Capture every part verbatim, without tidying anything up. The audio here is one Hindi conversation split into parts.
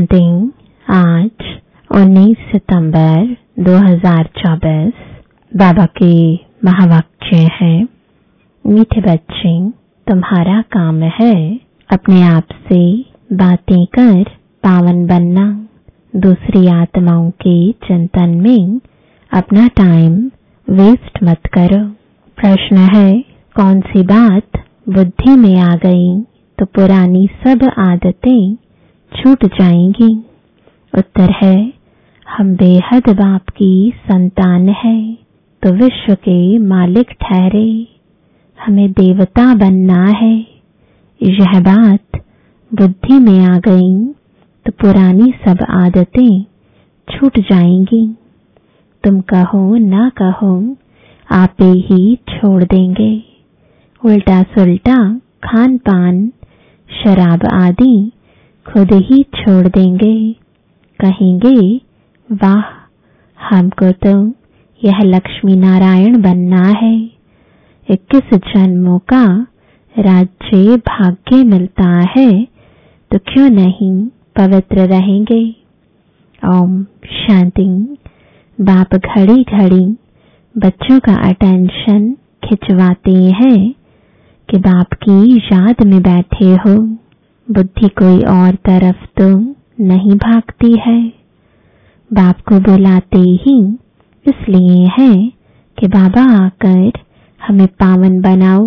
शांति। आज उन्नीस सितंबर दो हज़ार चौबीस। बाबा के महावाक्य है, मीठे बच्चे, तुम्हारा काम है अपने आप से बातें कर पावन बनना। दूसरी आत्माओं के चिंतन में अपना टाइम वेस्ट मत करो। प्रश्न है, कौन सी बात बुद्धि में आ गई तो पुरानी सब आदतें छूट जाएंगी? उत्तर है, हम बेहद बाप की संतान है तो विश्व के मालिक ठहरे, हमें देवता बनना है। यह बात बुद्धि में आ गई तो पुरानी सब आदतें छूट जाएंगी। तुम कहो ना कहो आप ही छोड़ देंगे। उल्टा सुल्टा खान पान शराब आदि खुद ही छोड़ देंगे। कहेंगे, वाह, हमको तो यह लक्ष्मी नारायण बनना है। इक्कीस जन्मों का राज्य भाग्य मिलता है तो क्यों नहीं पवित्र रहेंगे। ओम शांति। बाप घड़ी घड़ी बच्चों का अटेंशन खिंचवाते हैं कि बाप की याद में बैठे हो। बुद्धि कोई और तरफ तो नहीं भागती है। बाप को बुलाते ही इसलिए है कि बाबा आकर हमें पावन बनाओ।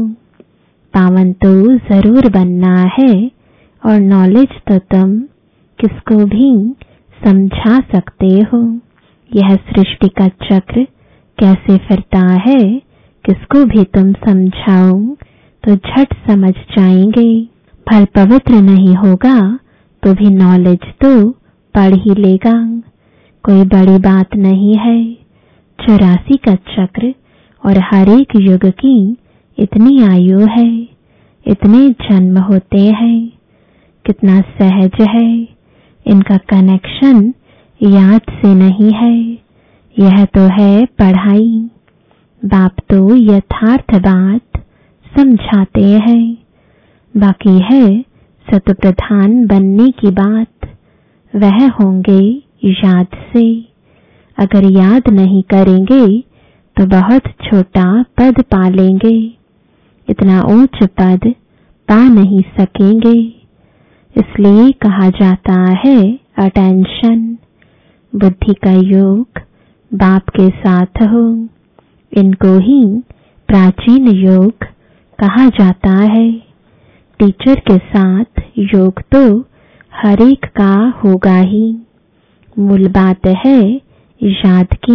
पावन तो जरूर बनना है और नॉलेज तो तुम किसको भी समझा सकते हो। यह सृष्टि का चक्र कैसे फिरता है किसको भी तुम समझाओ तो झट समझ जाएंगे। फल पवित्र नहीं होगा तो भी नॉलेज तो पढ़ ही लेगा। कोई बड़ी बात नहीं है। चौरासी का चक्र और हर एक युग की इतनी आयु है, इतने जन्म होते हैं। कितना सहज है। इनका कनेक्शन याद से नहीं है, यह तो है पढ़ाई। बाप तो यथार्थ बात समझाते हैं। बाकी है सत प्रधान बनने की बात, वह होंगे याद से। अगर याद नहीं करेंगे तो बहुत छोटा पद पा लेंगे, इतना ऊंच पद पा नहीं सकेंगे। इसलिए कहा जाता है अटेंशन। बुद्धि का योग बाप के साथ हो, इनको ही प्राचीन योग कहा जाता है। टीचर के साथ योग तो हर एक का होगा ही। मूल बात है याद की।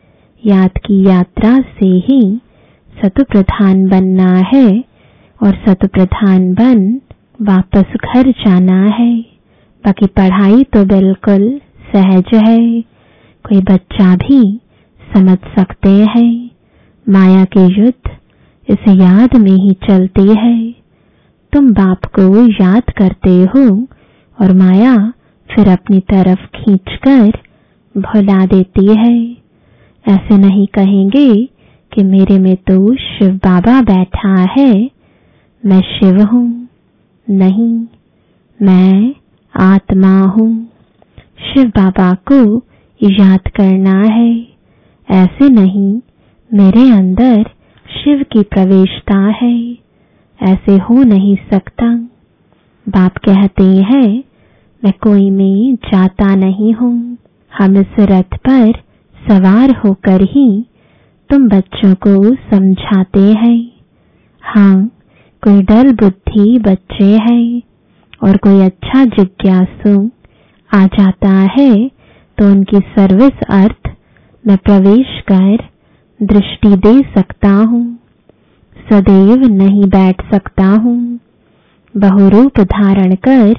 याद की यात्रा से ही सत प्रधान बनना है और सत प्रधान बन वापस घर जाना है। बाकी पढ़ाई तो बिल्कुल सहज है, कोई बच्चा भी समझ सकते हैं। माया के युद्ध इस याद में ही चलती है। तुम बाप को याद करते हो और माया फिर अपनी तरफ खींचकर भुला देती है। ऐसे नहीं कहेंगे कि मेरे में तो शिव बाबा बैठा है, मैं शिव हूँ। नहीं, मैं आत्मा हूँ। शिव बाबा को याद करना है। ऐसे नहीं, मेरे अंदर शिव की प्रवेशता है, ऐसे हो नहीं सकता। बाप कहते हैं, मैं कोई में जाता नहीं हूँ। हम इस रथ पर सवार होकर ही तुम बच्चों को समझाते हैं। हाँ, कोई डल बुद्धि बच्चे हैं और कोई अच्छा जिज्ञासु आ जाता है तो उनकी सर्विस अर्थ मैं प्रवेश कर दृष्टि दे सकता हूँ। सदैव नहीं बैठ सकता हूँ। बहुरूप धारण कर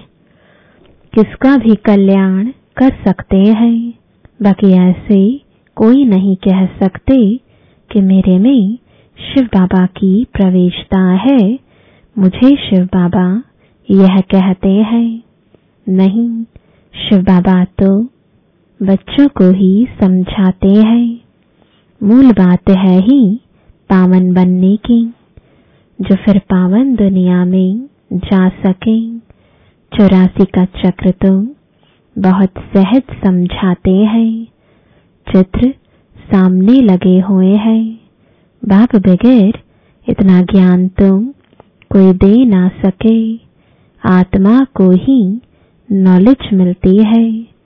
किसका भी कल्याण कर सकते हैं। बाकी ऐसे कोई नहीं कह सकते कि मेरे में शिव बाबा की प्रवेशता है, मुझे शिव बाबा यह कहते हैं। नहीं, शिव बाबा तो बच्चों को ही समझाते हैं। मूल बात है ही पावन बनने की, जो फिर पावन दुनिया में जा सके। चौरासी का चक्र तो बहुत सहज समझाते हैं। चित्र सामने लगे हुए हैं। बाप बगैर इतना ज्ञान तो कोई दे ना सके। आत्मा को ही नॉलेज मिलती है।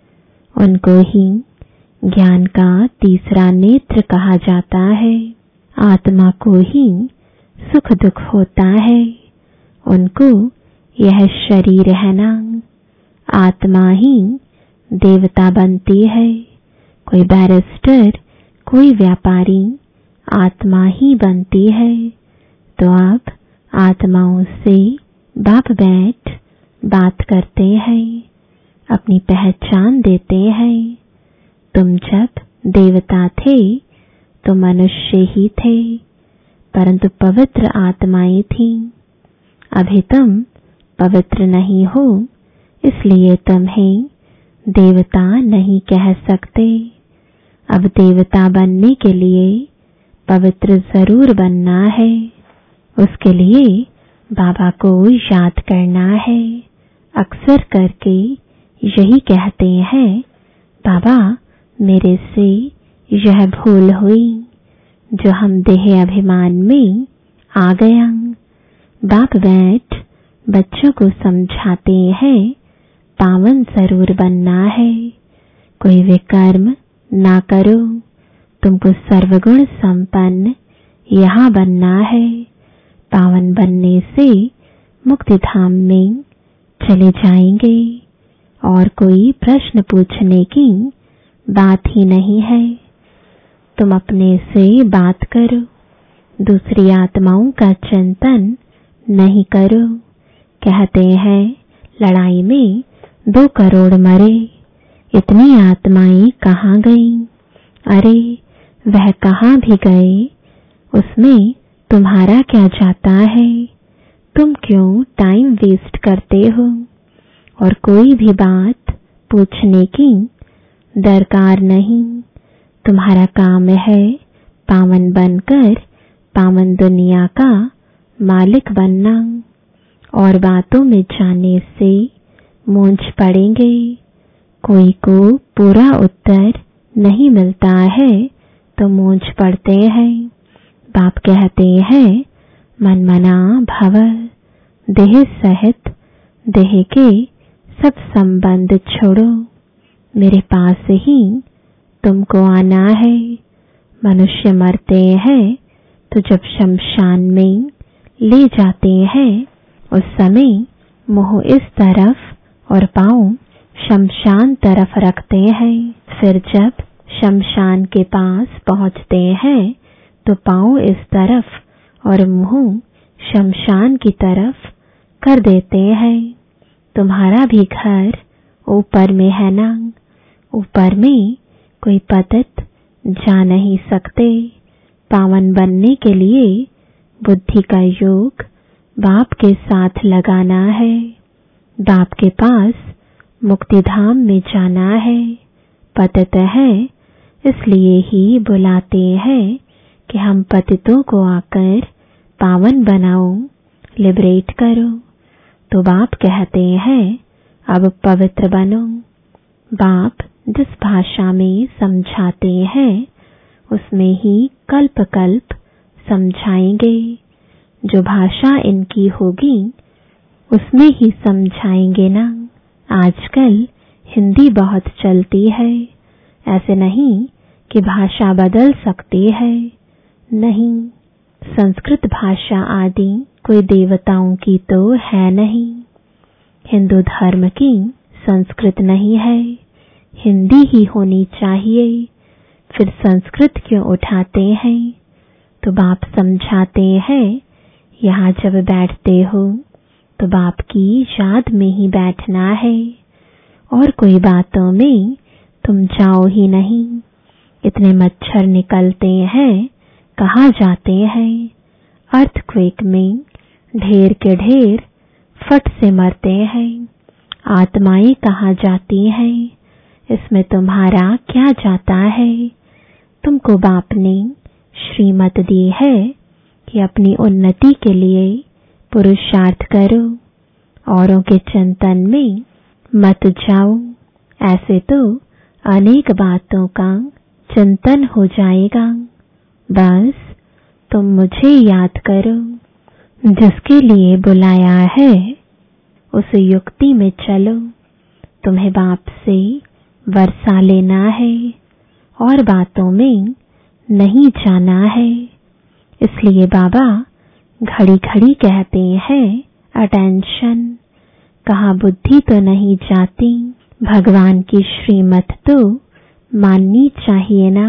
उनको ही ज्ञान का तीसरा नेत्र कहा जाता है। आत्मा को ही सुख दुख होता है। उनको यह शरीर है ना। आत्मा ही देवता बनती है। कोई बैरिस्टर, कोई व्यापारी, आत्मा ही बनती है। तो आप आत्माओं से बाप बैठ बात करते हैं, अपनी पहचान देते हैं। तुम जब देवता थे तो मनुष्य ही थे, परंतु पवित्र आत्माएं थीं। अभी तुम पवित्र नहीं हो, इसलिए तुम्हें देवता नहीं कह सकते। अब देवता बनने के लिए पवित्र जरूर बनना है। उसके लिए बाबा को याद करना है। अक्सर करके यही कहते हैं, बाबा मेरे से यह भूल हुई जो हम देह अभिमान में आ गया। बाप बैठ बच्चों को समझाते हैं, पावन जरूर बनना है। कोई विकर्म ना करो, तुमको सर्वगुण संपन्न यहाँ बनना है। पावन बनने से मुक्ति धाम में चले जाएंगे और कोई प्रश्न पूछने की बात ही नहीं है। तुम अपने से बात करो, दूसरी आत्माओं का चिंतन नहीं करो। कहते हैं लड़ाई में दो करोड़ मरे, इतनी आत्माएं कहाँ गईं? अरे वह कहाँ भी गए, उसमें तुम्हारा क्या जाता है? तुम क्यों टाइम वेस्ट करते हो? और कोई भी बात पूछने की दरकार नहीं। तुम्हारा काम है पावन बनकर पावन दुनिया का मालिक बनना। और बातों में जाने से मूंझ पड़ेंगे। कोई को पूरा उत्तर नहीं मिलता है तो मूंझ पड़ते हैं। बाप कहते हैं मन मना भव, देह सहित देह के सब संबंध छोड़ो, मेरे पास ही तुमको आना है। मनुष्य मरते हैं तो जब शमशान में ले जाते हैं उस समय मुंह इस तरफ और पांव शमशान तरफ रखते हैं। फिर जब शमशान के पास पहुंचते हैं तो पांव इस तरफ और मुंह शमशान की तरफ कर देते हैं। तुम्हारा भी घर ऊपर में है ना। ऊपर में कोई पतित जा नहीं सकते। पावन बनने के लिए बुद्धि का योग बाप के साथ लगाना है। बाप के पास मुक्ति धाम में जाना है। पतित है इसलिए ही बुलाते हैं कि हम पतितों को आकर पावन बनाओ, लिबरेट करो। तो बाप कहते हैं अब पवित्र बनो। बाप जिस भाषा में समझाते हैं उसमें ही कल्प कल्प समझाएंगे। जो भाषा इनकी होगी उसमें ही समझाएंगे ना। आजकल हिंदी बहुत चलती है। ऐसे नहीं कि भाषा बदल सकती है, नहीं। संस्कृत भाषा आदि कोई देवताओं की तो है नहीं। हिंदू धर्म की संस्कृत नहीं है, हिंदी ही होनी चाहिए। फिर संस्कृत क्यों उठाते हैं? तो बाप समझाते हैं यहाँ जब बैठते हो तो बाप की याद में ही बैठना है और कोई बातों में तुम जाओ ही नहीं। इतने मच्छर निकलते हैं, कहाँ जाते हैं? अर्थक्वेक में ढेर के ढेर फट से मरते हैं। आत्माएं कहाँ जाती हैं? इसमें तुम्हारा क्या जाता है? तुमको बाप ने श्रीमत दी है कि अपनी उन्नति के लिए पुरुषार्थ करो, औरों के चिंतन में मत जाओ। ऐसे तो अनेक बातों का चिंतन हो जाएगा। बस तुम मुझे याद करो, जिसके लिए बुलाया है उस युक्ति में चलो। तुम्हें बाप से वर्षा लेना है और बातों में नहीं जाना है। इसलिए बाबा घड़ी घड़ी कहते हैं अटेंशन। कहाँ बुद्धि तो नहीं जाती, भगवान की श्रीमत तो माननी चाहिए ना।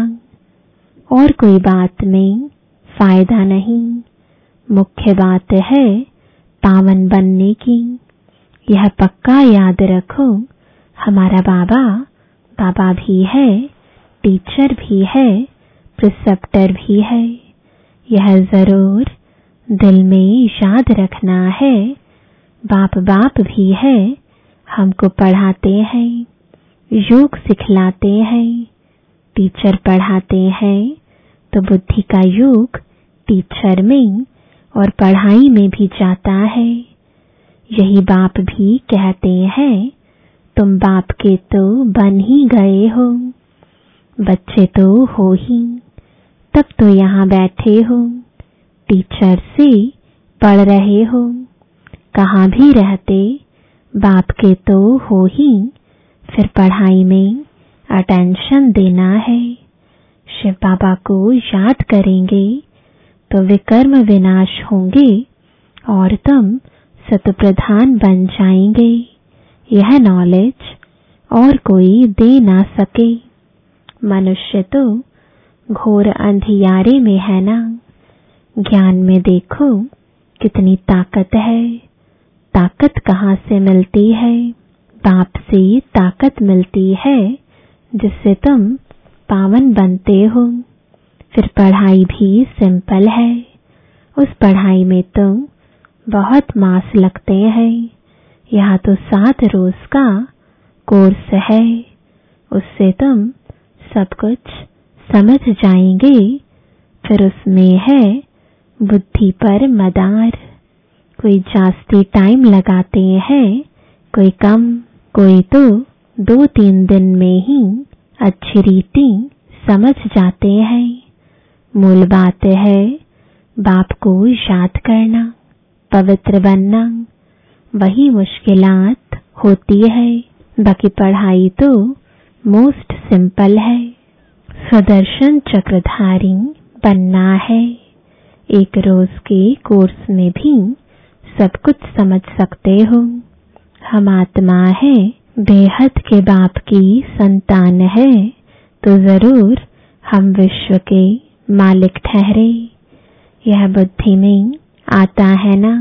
और कोई बात में फायदा नहीं, मुख्य बात है पावन बनने की। यह पक्का याद रखो, हमारा बाबा बाबा भी है, टीचर भी है, प्रिसेप्टर भी है। यह जरूर दिल में याद रखना है। बाप बाप भी है, हमको पढ़ाते हैं, योग सिखलाते हैं। टीचर पढ़ाते हैं तो बुद्धि का योग टीचर में और पढ़ाई में भी जाता है। यही बाप भी कहते हैं तुम बाप के तो बन ही गए हो, बच्चे तो हो ही, तब तो यहाँ बैठे हो, टीचर से पढ़ रहे हो। कहाँ भी रहते बाप के तो हो ही, फिर पढ़ाई में अटेंशन देना है। शिव बाबा को याद करेंगे तो विकर्म विनाश होंगे और तुम सतप्रधान बन जाएंगे। यह नॉलेज और कोई दे ना सके। मनुष्य तो घोर अंधियारे में है ना। ज्ञान में देखो कितनी ताकत है। ताकत कहाँ से मिलती है? बाप से ताकत मिलती है, जिससे तुम पावन बनते हो। फिर पढ़ाई भी सिंपल है। उस पढ़ाई में तो बहुत मास लगते हैं। यहाँ तो सात रोज का कोर्स है, उससे तुम सब कुछ समझ जाएंगे। फिर उसमें है बुद्धि पर मदार। कोई जास्ती टाइम लगाते हैं, कोई कम, कोई तो दो तीन दिन में ही अच्छी रीति समझ जाते हैं। मूल बात है बाप को याद करना, पवित्र बनना। वही मुश्किलात होती है, बाकी पढ़ाई तो मोस्ट सिंपल है। सुदर्शन चक्रधारी बनना है। एक रोज के कोर्स में भी सब कुछ समझ सकते हो। हम आत्मा है, बेहद के बाप की संतान है, तो जरूर हम विश्व के मालिक ठहरे। यह बुद्धि में आता है ना।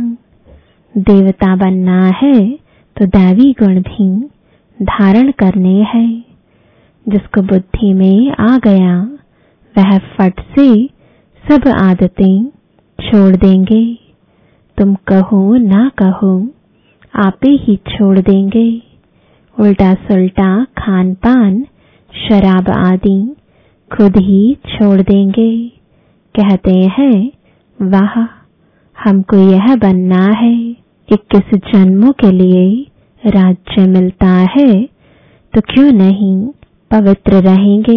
देवता बनना है तो दैवी गुण भी धारण करने हैं। जिसको बुद्धि में आ गया वह फट से सब आदतें छोड़ देंगे। तुम कहो ना कहो, आपे ही छोड़ देंगे। उल्टा सुल्टा खान पान, शराब आदि खुद ही छोड़ देंगे। कहते हैं वाह, हमको यह बनना है। इक्कीस जन्मों के लिए राज्य मिलता है, तो क्यों नहीं पवित्र रहेंगे।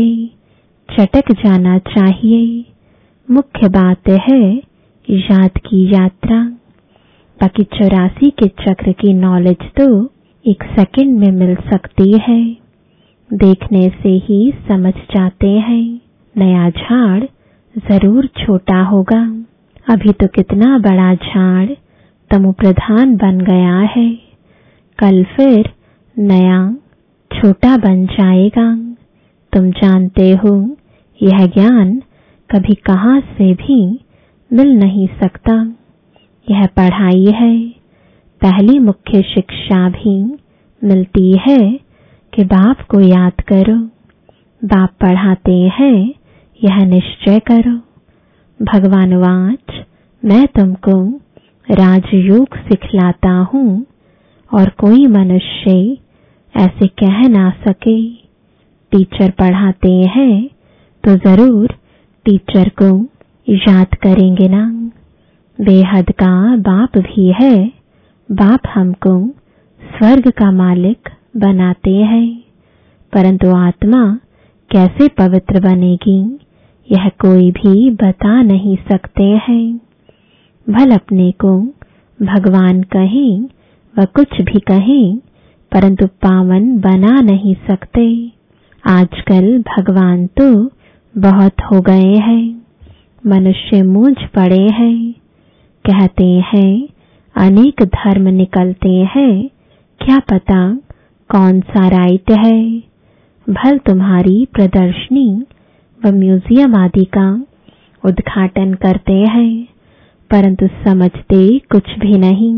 चटक जाना चाहिए। मुख्य बात है याद की यात्रा। बाकी चौरासी के चक्र की नॉलेज तो एक सेकंड में मिल सकती है। देखने से ही समझ जाते हैं। नया झाड़ जरूर छोटा होगा। अभी तो कितना बड़ा झाड़ तमो प्रधान बन गया है। कल फिर नया छोटा बन जाएगा। तुम जानते हो यह ज्ञान कभी कहाँ से भी मिल नहीं सकता। यह पढ़ाई है। पहली मुख्य शिक्षा भी मिलती है कि बाप को याद करो। बाप पढ़ाते हैं, यह निश्चय करो। भगवानवाच मैं तुमको राजयोग सिखलाता हूँ और कोई मनुष्य ऐसे कह ना सके। टीचर पढ़ाते हैं तो जरूर टीचर को याद करेंगे ना। बेहद का बाप भी है। बाप हमको स्वर्ग का मालिक बनाते हैं। परंतु आत्मा कैसे पवित्र बनेगी यह कोई भी बता नहीं सकते हैं। भल अपने को भगवान कहें व कुछ भी कहें, परंतु पावन बना नहीं सकते। आजकल भगवान तो बहुत हो गए हैं, मनुष्य मूंझ पड़े हैं। कहते हैं अनेक धर्म निकलते हैं, क्या पता कौन सा राइट है। भल तुम्हारी प्रदर्शनी व म्यूजियम आदि का उद्घाटन करते हैं, परंतु समझते कुछ भी नहीं।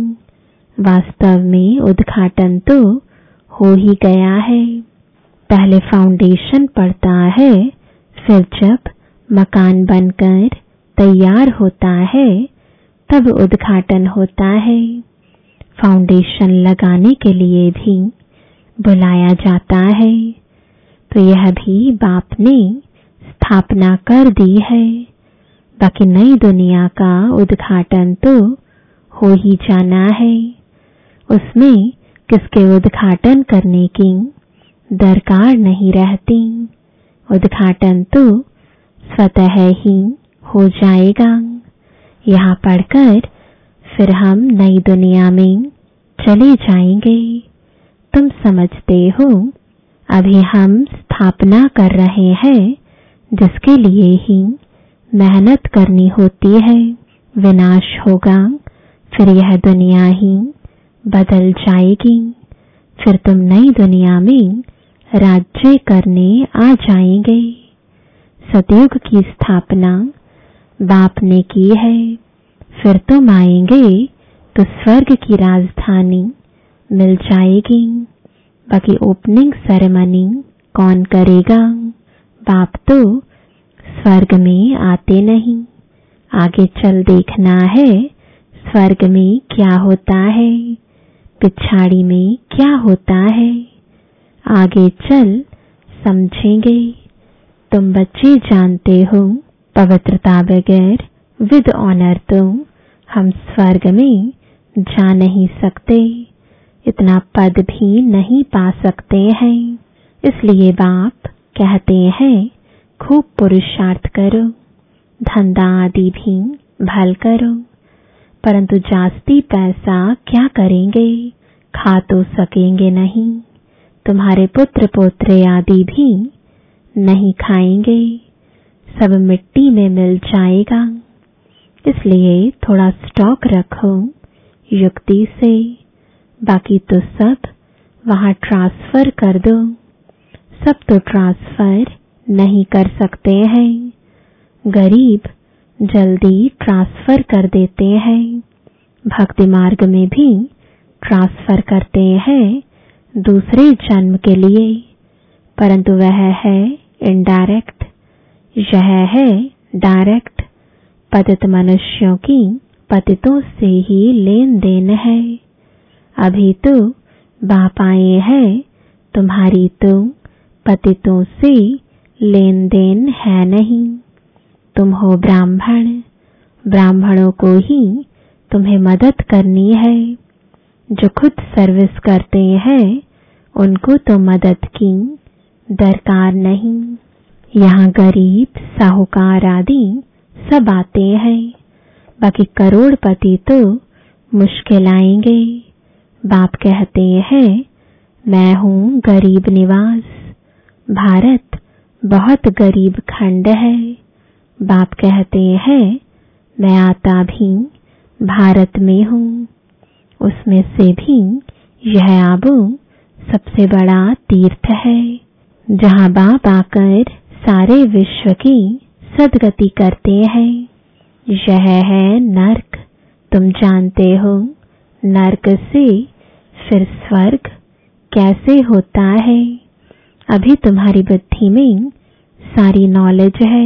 वास्तव में उद्घाटन तो हो ही गया है। पहले फाउंडेशन पड़ता है, फिर जब मकान बनकर तैयार होता है तब उद्घाटन होता है। फाउंडेशन लगाने के लिए भी बुलाया जाता है, तो यह भी बाप ने स्थापना कर दी है। बाकी नई दुनिया का उद्घाटन तो हो ही जाना है। उसमें किसके उद्घाटन करने की दरकार नहीं रहती। उद्घाटन तो स्वतः ही हो जाएगा। यहाँ पढ़कर फिर हम नई दुनिया में चले जाएंगे। तुम समझते हो अभी हम स्थापना कर रहे हैं, जिसके लिए ही मेहनत करनी होती है। विनाश होगा, फिर यह दुनिया ही बदल जाएगी। फिर तुम नई दुनिया में राज्य करने आ जाएंगे। सतयुग की स्थापना बाप ने की है। फिर तुम आएंगे तो स्वर्ग की राजधानी मिल जाएगी। बाकी ओपनिंग सेरेमनी कौन करेगा? बाप तो स्वर्ग में आते नहीं। आगे चल देखना है स्वर्ग में क्या होता है, पिछाड़ी में क्या होता है। आगे चल समझेंगे। तुम बच्चे जानते हो पवित्रता बगैर विद ऑनर तो हम स्वर्ग में जा नहीं सकते, इतना पद भी नहीं पा सकते हैं। इसलिए बाप कहते हैं खूब पुरुषार्थ करो, धंधा आदि भी भल करो, परंतु जास्ती पैसा क्या करेंगे, खा तो सकेंगे नहीं। तुम्हारे पुत्र पोत्रे आदि भी नहीं खाएंगे, सब मिट्टी में मिल जाएगा। इसलिए थोड़ा स्टॉक रखो युक्ति से, बाकी तो सब वहां ट्रांसफर कर दो। सब तो ट्रांसफर नहीं कर सकते हैं, गरीब जल्दी ट्रांसफर कर देते हैं। भक्ति मार्ग में भी ट्रांसफर करते हैं दूसरे जन्म के लिए, परंतु वह है इनडायरेक्ट, यह है डायरेक्ट। पतित मनुष्यों की पतितों से ही लेन देन है। अभी तो बाप आए हैं, तुम्हारी तो पतितों से लेन देन है नहीं। तुम हो ब्राह्मण, ब्राह्मणों को ही तुम्हें मदद करनी है। जो खुद सर्विस करते हैं उनको तो मदद की दरकार नहीं। यहाँ गरीब साहूकार आदि सब आते हैं, बाकी करोड़पति तो मुश्किल आएंगे। बाप कहते हैं मैं हूँ गरीब निवास। भारत बहुत गरीब खंड है। बाप कहते हैं मैं आता भी भारत में हूँ। उसमें से भी यह आबू सबसे बड़ा तीर्थ है, जहाँ बाप आकर सारे विश्व की सदगति करते हैं। यह है नर्क। तुम जानते हो नर्क से फिर स्वर्ग कैसे होता है। अभी तुम्हारी बुद्धि में सारी नॉलेज है।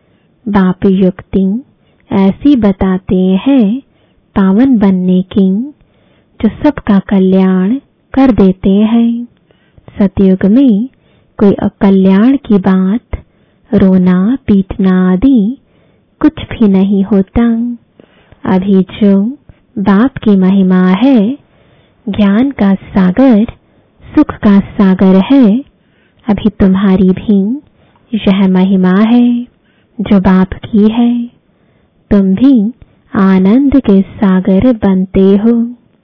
बाप युक्ति ऐसी बताते हैं पावन बनने की, जो सबका कल्याण कर देते हैं। सतयुग में कोई अकल्याण की बात, रोना पीटना आदि कुछ भी नहीं होता। अभी जो बाप की महिमा है, ज्ञान का सागर, सुख का सागर है, अभी तुम्हारी भी यह महिमा है जो बाप की है। तुम भी आनंद के सागर बनते हो,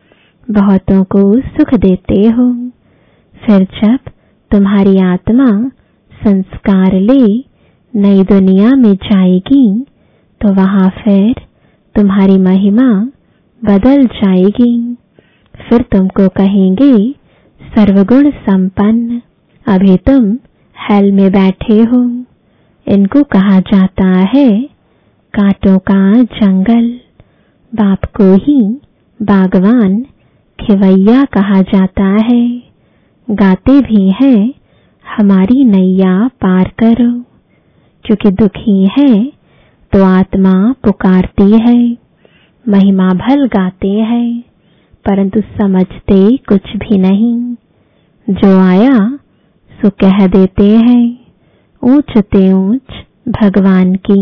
बहुतों को सुख देते हो। फिर जब तुम्हारी आत्मा संस्कार ले नई दुनिया में जाएगी तो वहां फिर तुम्हारी महिमा बदल जाएगी। फिर तुमको कहेंगे सर्वगुण संपन्न। अभी तुम हेल में बैठे हो। इनको कहा जाता है कांटों का जंगल। बाप को ही बागवान खिवैया कहा जाता है। गाते भी हैं हमारी नैया पार करो। क्योंकि दुखी है तो आत्मा पुकारती है। महिमा भल गाते हैं परंतु समझते कुछ भी नहीं। जो आया सो कह देते हैं। ऊंच ते ऊंच भगवान की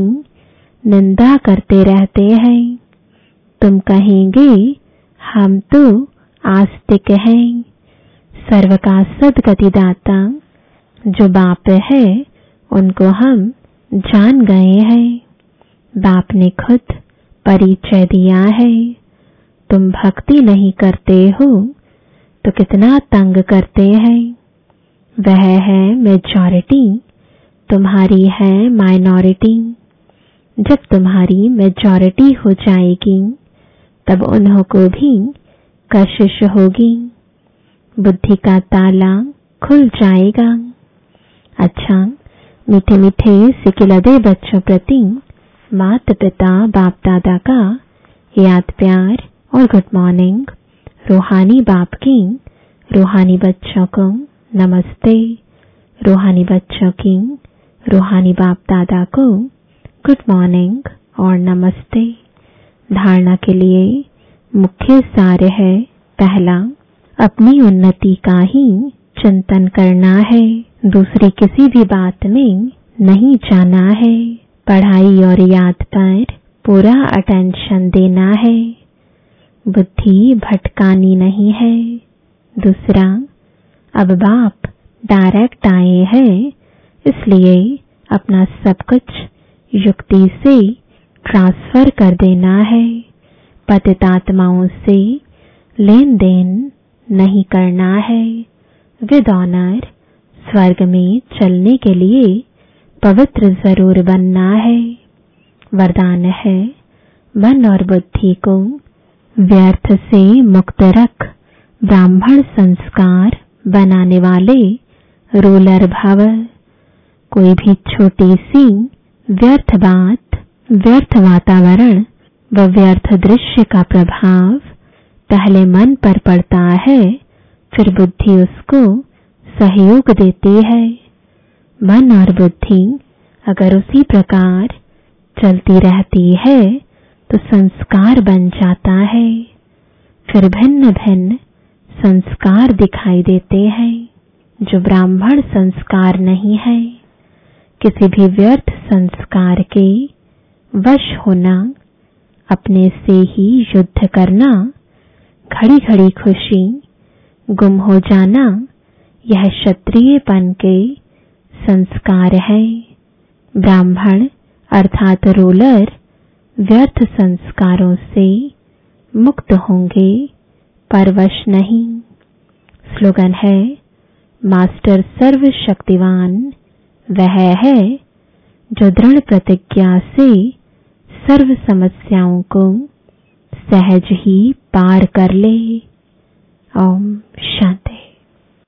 निंदा करते रहते हैं। तुम कहेंगे हम तो आस्तिक हैं। सर्व का सद्गतिदाता जो बाप है उनको हम जान गए हैं। बाप ने खुद परिचय दिया है। तुम भक्ति नहीं करते हो तो कितना तंग करते हैं। वह है मेजॉरिटी, तुम्हारी है माइनॉरिटी। जब तुम्हारी मेजॉरिटी हो जाएगी तब उन्हों को भी कशिश होगी। बुद्धि का ताला खुल जाएगा। अच्छा, मीठे मीठे सिकिलदे बच्चों प्रति माता पिता बाप दादा का याद प्यार और गुड मॉर्निंग। रूहानी बाप की रूहानी बच्चों को नमस्ते। रूहानी बच्चों की रूहानी बाप दादा को गुड मॉर्निंग और नमस्ते। धारणा के लिए मुख्य सार है, पहला, अपनी उन्नति का ही चिंतन करना है। दूसरी किसी भी बात में नहीं जाना है। पढ़ाई और याद पर पूरा अटेंशन देना है। बुद्धि भटकानी नहीं है। दूसरा, अब बाप डायरेक्ट आए हैं इसलिए अपना सब कुछ युक्ति से ट्रांसफर कर देना है। पतित आत्माओं से लेन देन नहीं करना है। विद ऑनर स्वर्ग में चलने के लिए पवित्र जरूर बनना है। वरदान है, मन और बुद्धि को व्यर्थ से मुक्त रख ब्राह्मण संस्कार बनाने वाले रूलर भव। कोई भी छोटी सी व्यर्थ बात, व्यर्थ वातावरण व व्यर्थ दृश्य का प्रभाव पहले मन पर पड़ता है, फिर बुद्धि उसको सहयोग देती है। मन और बुद्धि अगर उसी प्रकार चलती रहती है तो संस्कार बन जाता है। फिर भिन्न भिन्न संस्कार दिखाई देते हैं जो ब्राह्मण संस्कार नहीं है। किसी भी व्यर्थ संस्कार के वश होना, अपने से ही युद्ध करना, घड़ी घड़ी खुशी गुम हो जाना, यह क्षत्रियपन के संस्कार है। ब्राह्मण अर्थात रूलर व्यर्थ संस्कारों से मुक्त होंगे पर वश नहीं। स्लोगन है, मास्टर सर्वशक्तिवान वह है जो दृढ़ प्रतिज्ञा से सर्व समस्याओं को सहज ही पार कर ले। ओम शांति।